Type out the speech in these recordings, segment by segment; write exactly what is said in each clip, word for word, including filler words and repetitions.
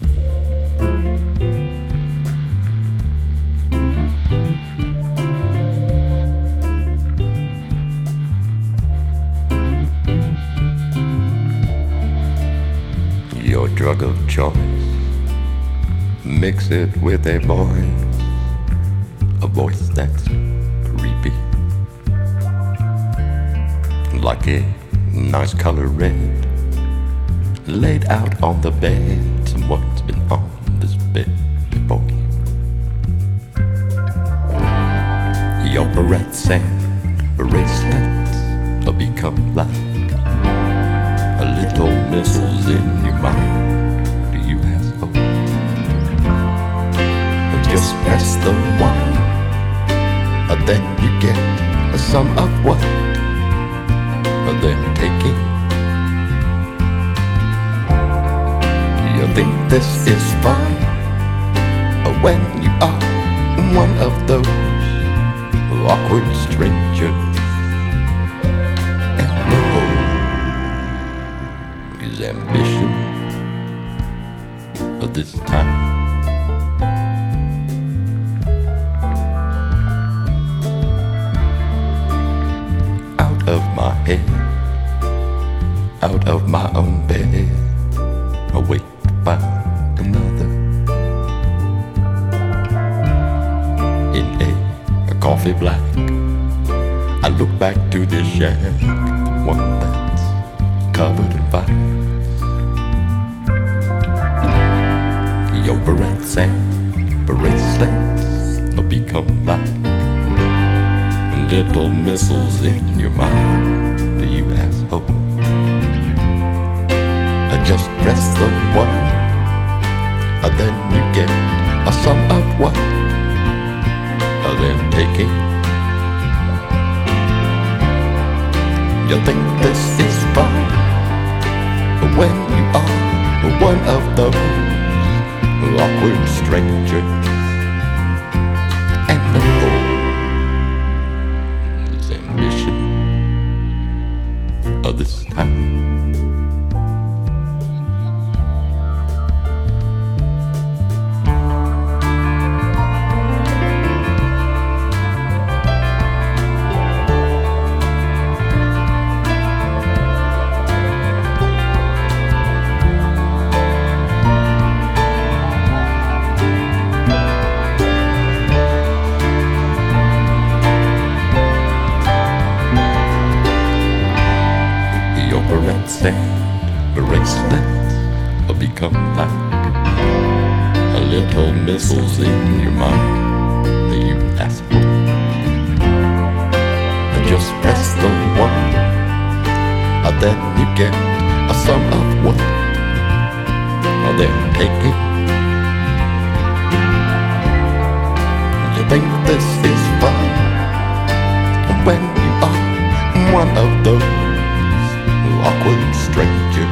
Your drug of choice, mix it with a voice, a voice that's creepy, like a nice color red, laid out on the bed. Someone's been on this bed before you. Your barrettes and bracelets will become like a little missiles in your mind. Do you ask hope? Just press the one, and then you get some of what they're taking. You think this is fun when you are one of those awkward strangers. Ambition of this time. Out of my head, out of my own bed, awake by another. In a, a coffee black, I look back to this shack, one that's covered in fire. Your barrettes and bracelets will become like little missiles in your mind. Do you ask hope? Just press the one, and then you get a sum of what they're taking. You think this is fun when you are one of those awkward strangers, and the Lord's ambition of this time. And bracelets will become like a little missiles in your mind that you ask for. Just press the one, and then you get a sum of what they're taking. You think this is fun when you are one of those awkward stranger,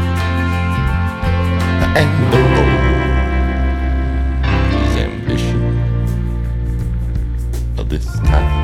and the Lord's ambition of this time.